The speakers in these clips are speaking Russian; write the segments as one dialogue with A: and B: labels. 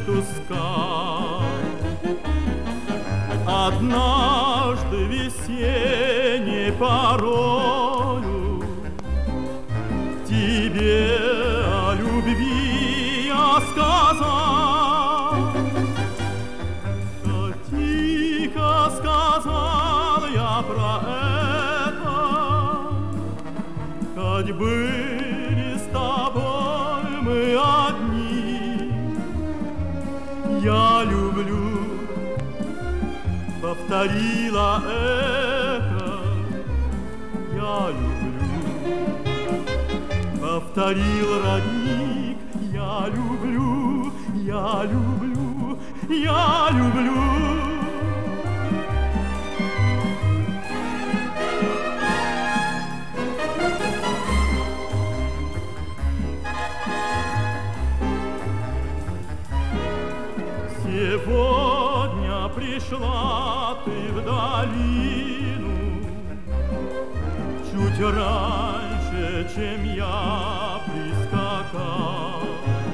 A: между скал. Однажды весенней порою тебе о любви я сказал. Тихо сказал я про это, хоть были с тобой мы одни. Я люблю, повторила это. Я люблю, повторил родник. Я люблю, я люблю, я люблю. Сегодня пришла ты в долину чуть раньше, чем я прискакал.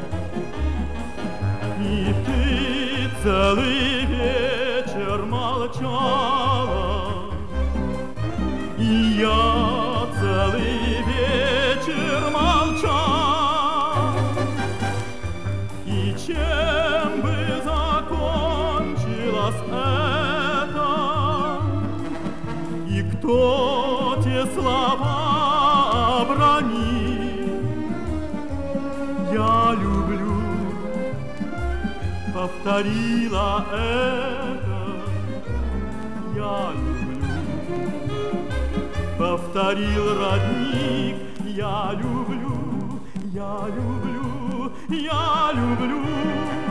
A: И ты целый вечер молчала, и я целый вечер молчал. И чем бы закончилось это, и кто те слова обронил? Я люблю, повторила это. Я люблю, повторил родник. Я люблю, я люблю, я люблю.